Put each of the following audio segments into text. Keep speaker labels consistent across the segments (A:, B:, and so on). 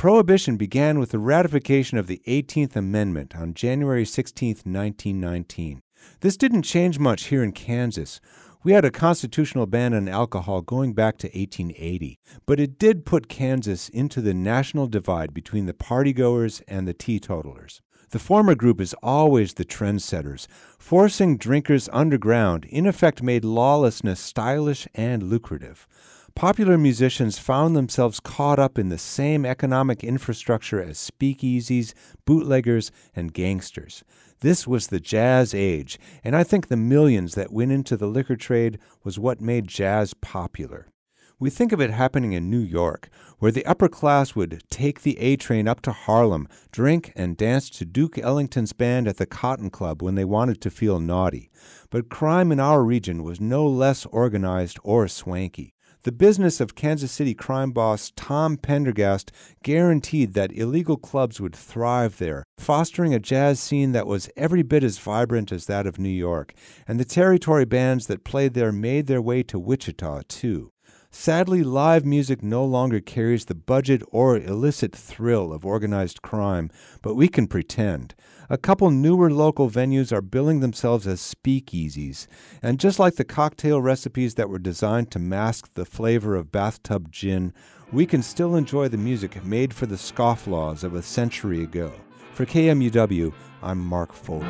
A: Prohibition began with the ratification of the 18th Amendment on January 16, 1919. This didn't change much here in Kansas. We had a constitutional ban on alcohol going back to 1880, but it did put Kansas into the national divide between the partygoers and the teetotalers. The former group is always the trendsetters. Forcing drinkers underground in effect made lawlessness stylish and lucrative. Popular musicians found themselves caught up in the same economic infrastructure as speakeasies, bootleggers, and gangsters. This was the jazz age, and I think the millions that went into the liquor trade was what made jazz popular. We think of it happening in New York, where the upper class would take the A train up to Harlem, drink, and dance to Duke Ellington's band at the Cotton Club when they wanted to feel naughty. But crime in our region was no less organized or swanky. The business of Kansas City crime boss Tom Pendergast guaranteed that illegal clubs would thrive there, fostering a jazz scene that was every bit as vibrant as that of New York, and the territory bands that played there made their way to Wichita, too. Sadly, live music no longer carries the budget or illicit thrill of organized crime, but we can pretend. A couple newer local venues are billing themselves as speakeasies, and just like the cocktail recipes that were designed to mask the flavor of bathtub gin, we can still enjoy the music made for the scofflaws of a century ago. For KMUW, I'm Mark Foley.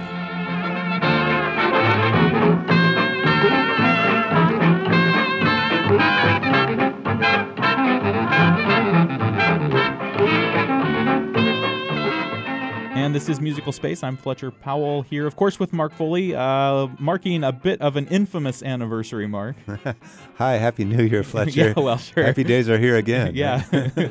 B: And this is Musical Space. I'm Fletcher Powell here, of course, with Mark Foley, marking a bit of an infamous anniversary, Mark.
A: Hi, Happy New Year, Fletcher.
B: Yeah, well, sure.
A: Happy days are here again.
B: Yeah.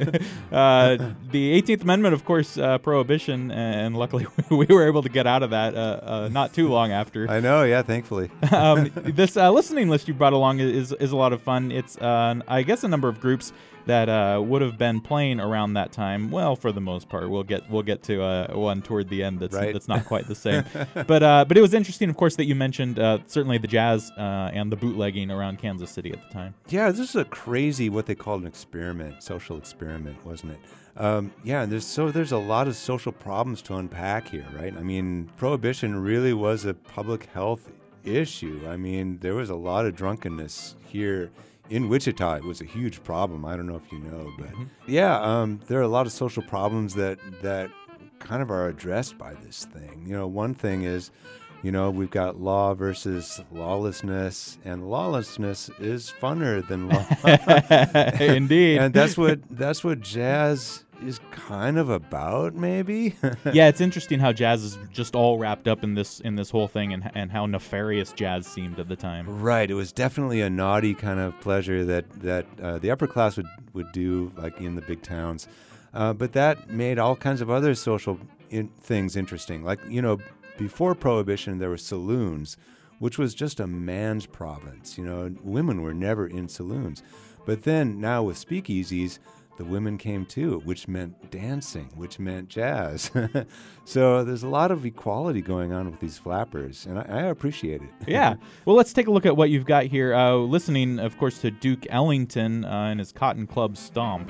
B: The 18th Amendment, of course, Prohibition, and luckily we were able to get out of that not too long after.
A: I know, yeah, thankfully.
B: This listening list you brought along is a lot of fun. It's, I guess, a number of groups that would have been playing around that time. Well, for the most part, we'll get to one toward the end that's not quite the same. But it was interesting, of course, that you mentioned certainly the jazz and the bootlegging around Kansas City at the time.
A: Yeah, this is a crazy what they called an experiment, social experiment, wasn't it? Yeah, and there's a lot of social problems to unpack here, right? I mean, Prohibition really was a public health issue. I mean, there was a lot of drunkenness here. In Wichita, it was a huge problem. I don't know if you know, but yeah, there are a lot of social problems that kind of are addressed by this thing. You know, one thing is, you know, we've got law versus lawlessness, and lawlessness is funner than law.
B: Indeed.
A: And that's what jazz is kind of about, maybe.
B: Yeah, it's interesting how jazz is just all wrapped up in this whole thing, and how nefarious jazz seemed at the time.
A: Right. It was definitely a naughty kind of pleasure that the upper class would do, like in the big towns. But that made all kinds of other social things interesting. Like, you know, before Prohibition, there were saloons, which was just a man's province. You know, women were never in saloons. But then now with speakeasies, the women came too, which meant dancing, which meant jazz. So there's a lot of equality going on with these flappers, and I appreciate it.
B: Yeah. Well, let's take a look at what you've got here. Listening, of course, to Duke Ellington and his Cotton Club Stomp.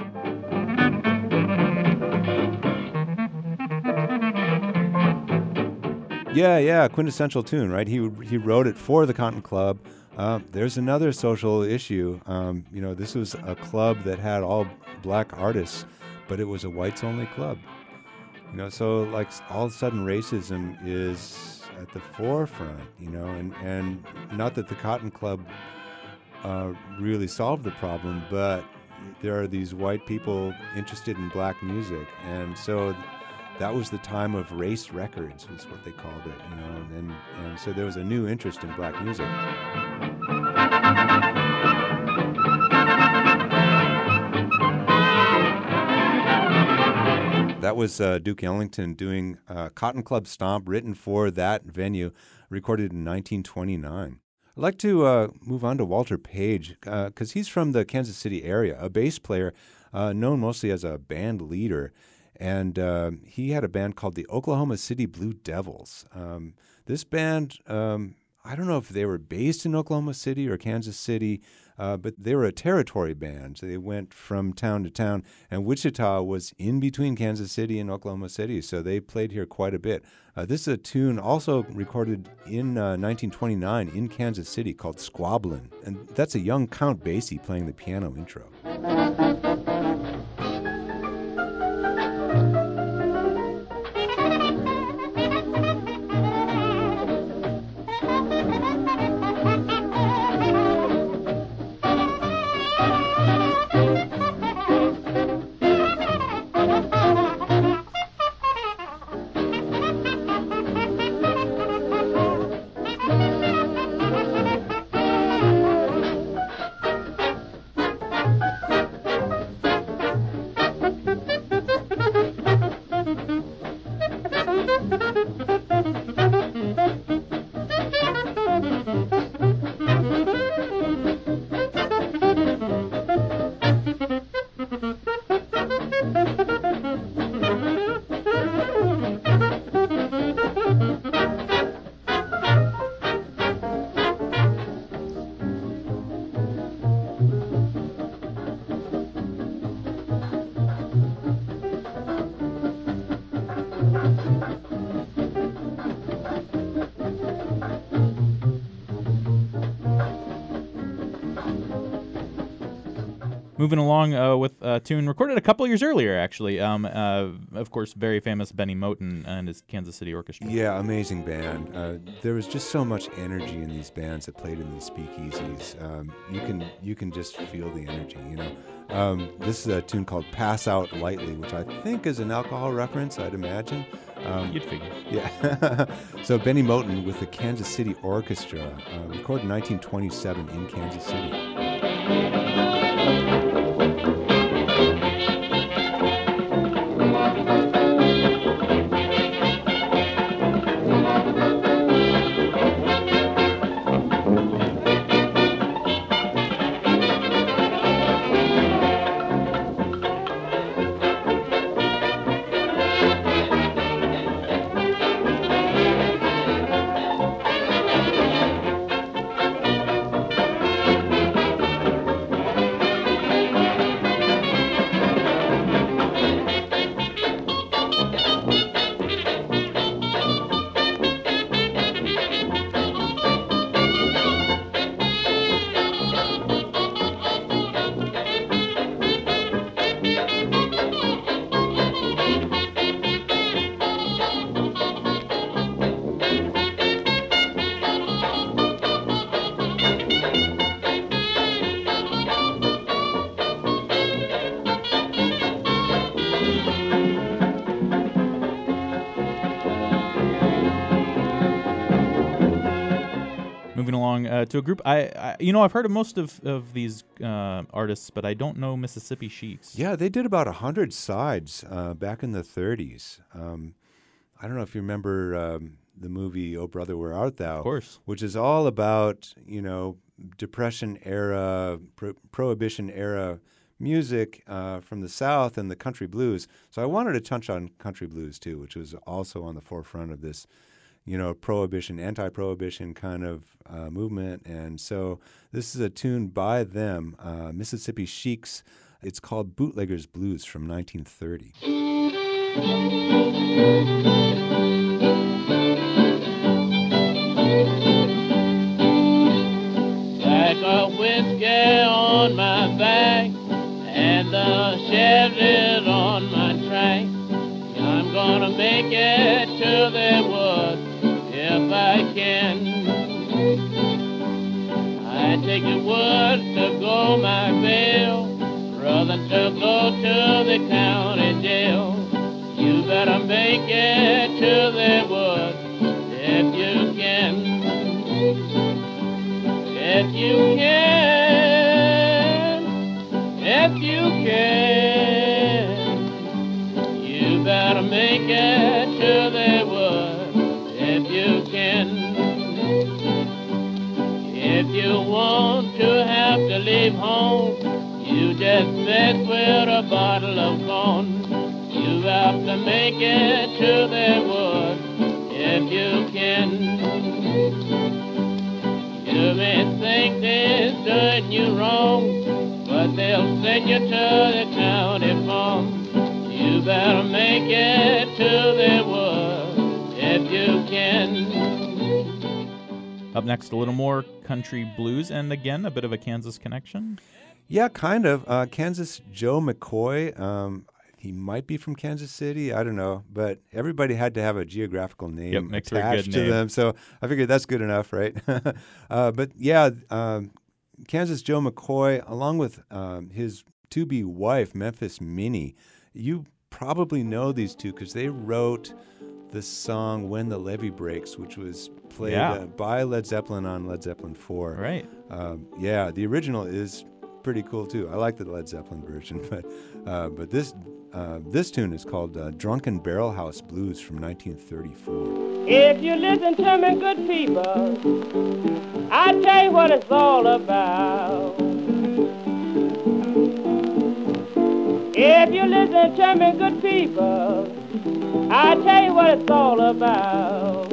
A: Yeah, quintessential tune, right? He wrote it for the Cotton Club. There's another social issue. You know, this was a club that had all black artists, but it was a whites-only club. You know, so like all of a sudden racism is at the forefront, you know, and not that the Cotton Club really solved the problem, but there are these white people interested in black music, and so that was the time of race records, was what they called it, you know, and so there was a new interest in black music. That was Duke Ellington doing Cotton Club Stomp, written for that venue, recorded in 1929. I'd like to move on to Walter Page, because he's from the Kansas City area, a bass player known mostly as a band leader. And he had a band called the Oklahoma City Blue Devils. This band, I don't know if they were based in Oklahoma City or Kansas City, but they were a territory band. So they went from town to town, and Wichita was in between Kansas City and Oklahoma City, so they played here quite a bit. This is a tune also recorded in 1929 in Kansas City called Squabblin', and that's a young Count Basie playing the piano intro.
B: Moving along with a tune recorded a couple years earlier, actually. Of course, very famous Benny Moten and his Kansas City Orchestra.
A: Yeah, amazing band. There was just so much energy in these bands that played in these speakeasies. You can just feel the energy, you know. This is a tune called Pass Out Lightly, which I think is an alcohol reference, I'd imagine.
B: You'd figure.
A: Yeah. So Benny Moten with the Kansas City Orchestra, recorded in 1927 in Kansas City.
B: Moving along to a group, I've heard of most of these artists, but I don't know Mississippi Sheiks.
A: Yeah, they did about 100 sides back in the 30s. I don't know if you remember the movie Oh Brother, Where Art Thou?
B: Of course.
A: Which is all about, Depression era, Prohibition era music from the South and the country blues. So I wanted to touch on country blues too, which was also on the forefront of this prohibition, anti-prohibition kind of movement. And so this is a tune by them, Mississippi Sheiks. It's called Bootlegger's Blues from 1930.
C: Like a whiskey on my back and the Chevrolet on my track, I'm gonna make it to the woods if I can. I take the woods to go my bail, rather to go to the county jail. You better make it to the woods if you can. If you can, if you can, you better make it to the woods if you can. If you want to have to leave home, you just mess with a bottle of corn. You have to make it to the woods if you can. You may think they're doing you wrong, but they'll send you to the county farm. You better make it to their wood if you can.
B: Up next, a little more country blues, and again, a bit of a Kansas connection.
A: Yeah, kind of. Kansas Joe McCoy. He might be from Kansas City. I don't know. But everybody had to have a geographical name attached to them. So I figured that's good enough, right? But yeah, Kansas Joe McCoy, along with his to-be wife, Memphis Minnie. You probably know these two because they wrote the song When the Levee Breaks, which was played by Led Zeppelin on Led Zeppelin 4.
B: Right.
A: Yeah, the original is pretty cool too. I like the Led Zeppelin version, but this tune is called Drunken Barrel House Blues from 1934.
C: If you listen to me, good people, I tell you what it's all about. If you listen to me, good people, I tell you what it's all about.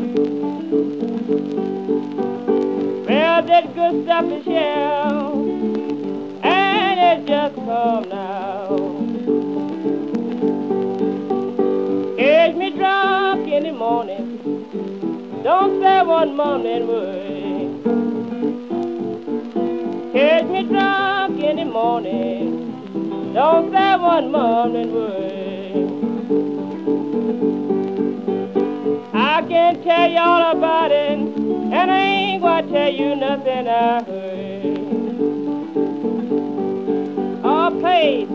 C: Well, this good stuff is here, and it just come now. Catch me drunk in the morning, don't say one morning word. Catch me drunk in the morning, don't say one morning word. I can tell you all about it, and I ain't gonna tell you nothing I heard. Oh, please.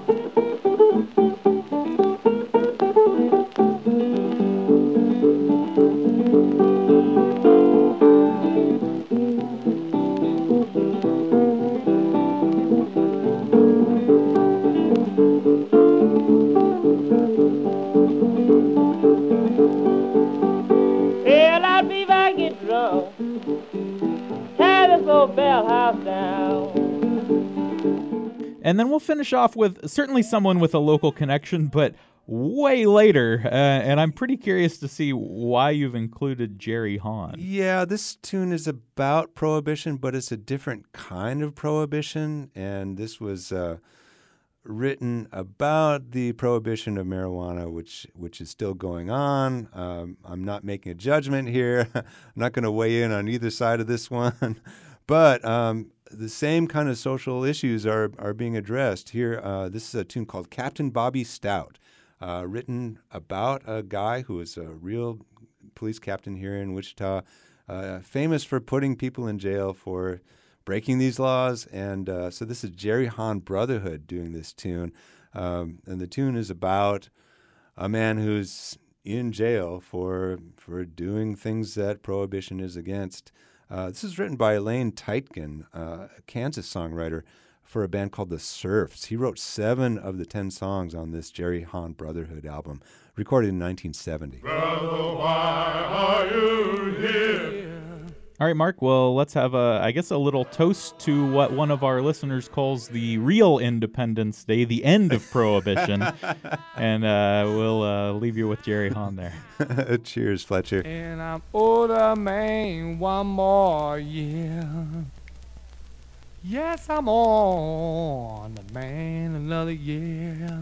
B: And then we'll finish off with certainly someone with a local connection, but way later. And I'm pretty curious to see why you've included Jerry Hahn.
A: Yeah, this tune is about Prohibition, but it's a different kind of Prohibition. And this was written about the prohibition of marijuana, which is still going on. I'm not making a judgment here. I'm not going to weigh in on either side of this one. But the same kind of social issues are being addressed here. This is a tune called Captain Bobby Stout, written about a guy who is a real police captain here in Wichita, famous for putting people in jail for breaking these laws. And so this is Jerry Hahn Brotherhood doing this tune. And the tune is about a man who's in jail for doing things that Prohibition is against. This is written by Elaine Teitgen, a Kansas songwriter for a band called The Surfs. He wrote 7 of the 10 songs on this Jerry Hahn Brotherhood album, recorded in 1970.
D: Brother, why are you here?
B: All right, Mark, well, let's have, a little toast to what one of our listeners calls the real Independence Day, the end of Prohibition. And we'll leave you with Jerry Hahn there.
A: Cheers, Fletcher.
D: And I'm older man one more year. Yes, I'm on the man another year.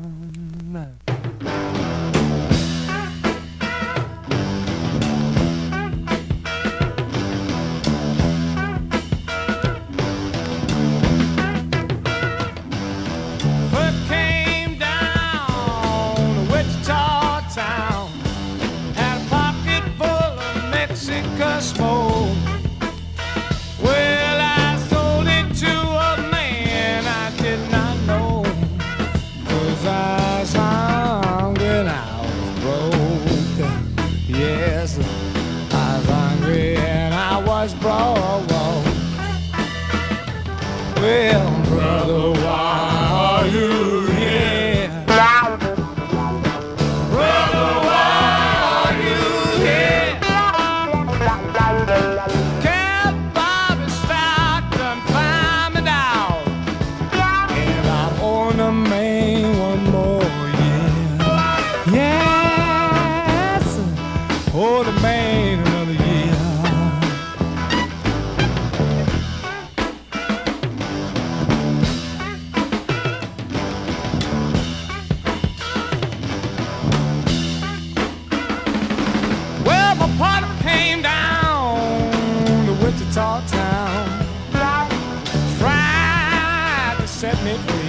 D: Smoke. Well, I sold it to a man I did not know, 'cause I was hungry and I was broke. Yes, I was hungry and I was broke. Well, brother, why are you here? me free.